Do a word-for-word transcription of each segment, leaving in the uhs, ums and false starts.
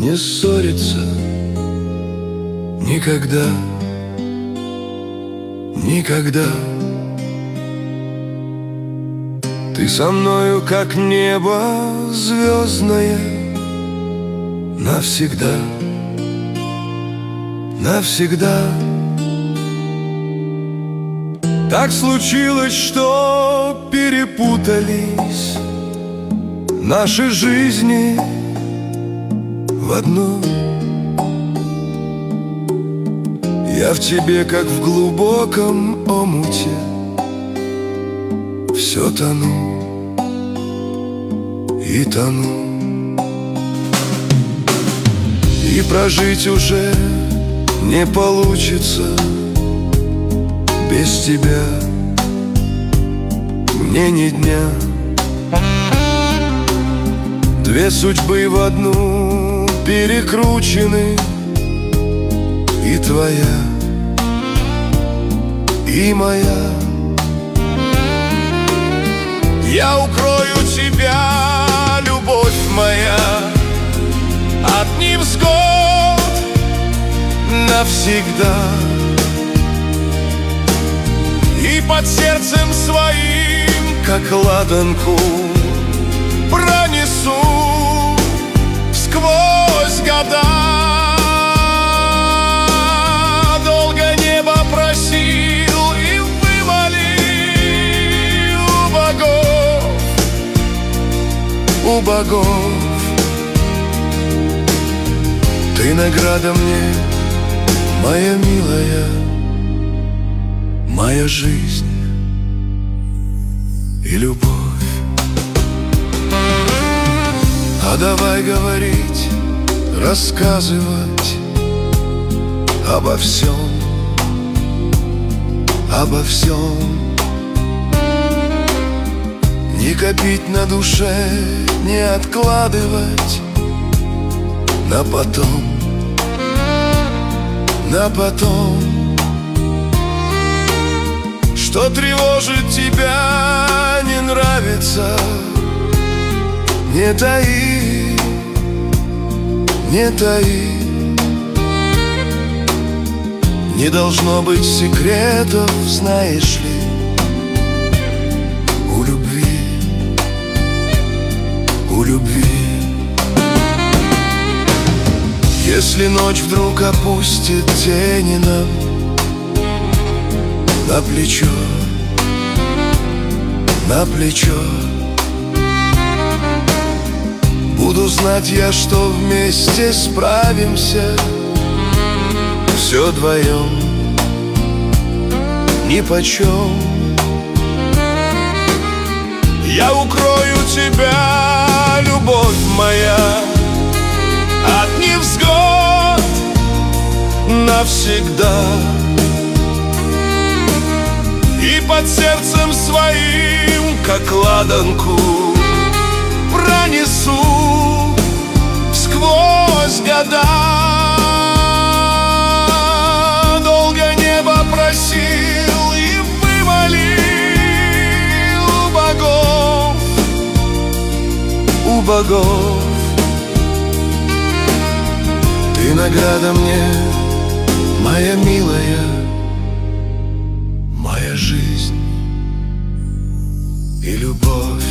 не ссориться никогда, никогда. Ты со мною, как небо звездное, навсегда, навсегда. Так случилось, что перепутались наши жизни в одну. Я в тебе, как в глубоком омуте, все тону и тону. И прожить уже не получится без тебя, мне ни дня. Две судьбы в одну перекручены, и твоя, и моя. Я укрою тебя, любовь моя, от невзгод навсегда. И под сердцем своим, как ладанку, пронесу сквозь года. Долго небо просил и вымолил у богов, у богов. Ты награда мне, моя милая, моя жизнь и любовь. А давай говорить, рассказывать обо всем, обо всем. Не копить на душе, не откладывать на потом, на потом. Что тревожит тебя, не нравится, не таи, не таи. Не должно быть секретов, знаешь ли, у любви, у любви. Если ночь вдруг опустит тени нам на плечо, на плечо, буду знать я, что вместе справимся, все вдвоем, нипочем. Я укрою тебя, любовь моя, от невзгод навсегда. И под сердцем своим, как ладанку, пронесу сквозь года. Долго небо просил и вымолил у богов, у богов. Ты награда мне, моя милая, моя жизнь и любовь.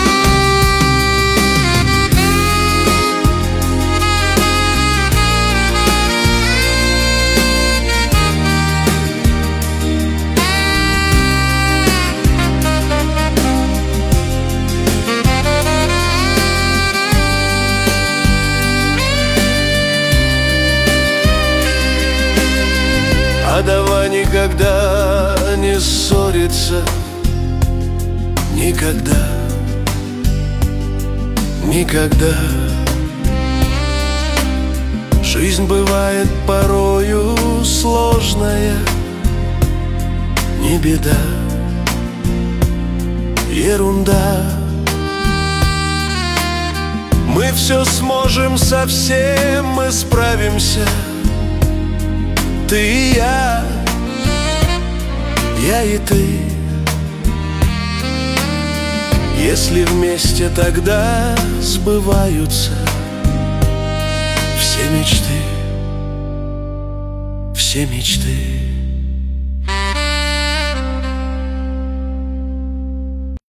А давай никогда не ссориться, никогда, никогда. Жизнь бывает порою сложная, не беда, ерунда. Мы все сможем, совсем мы справимся, ты и я, я и ты. Если вместе, тогда сбываются Все мечты, все мечты